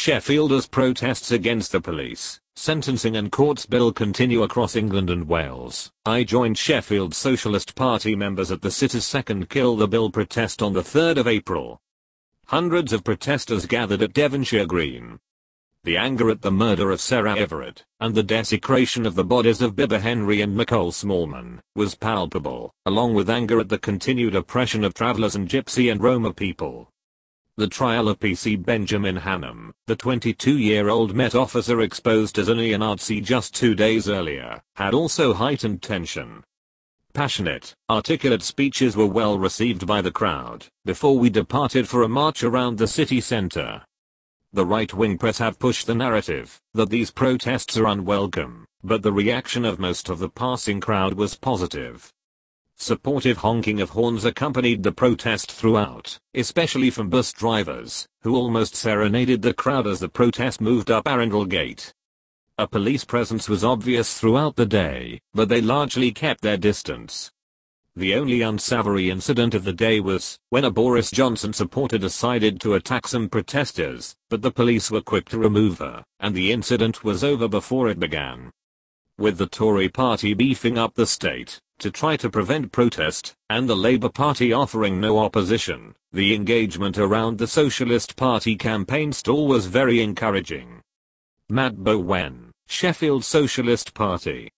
Sheffield as protests against the police, sentencing and courts bill continue across England and Wales. I joined Sheffield Socialist Party members at the city's second Kill the Bill protest on the 3rd of April. Hundreds of protesters gathered at Devonshire Green. The anger at the murder of Sarah Everard, and the desecration of the bodies of Bibba Henry and Nicole Smallman, was palpable, along with anger at the continued oppression of travellers and Gypsy and Roma people. The trial of PC Benjamin Hannam, the 22-year-old Met officer exposed as a neo-Nazi just 2 days earlier, had also heightened tension. Passionate, articulate speeches were well received by the crowd, before we departed for a march around the city centre. The right-wing press have pushed the narrative that these protests are unwelcome, but the reaction of most of the passing crowd was positive. Supportive honking of horns accompanied the protest throughout, especially from bus drivers, who almost serenaded the crowd as the protest moved up Arundel Gate. A police presence was obvious throughout the day, but they largely kept their distance. The only unsavory incident of the day was when a Boris Johnson supporter decided to attack some protesters, but the police were quick to remove her, and the incident was over before it began. With the Tory party beefing up the state to try to prevent protest, and the Labour Party offering no opposition, the engagement around the Socialist Party campaign stall was very encouraging. Matt Bowen, Sheffield Socialist Party.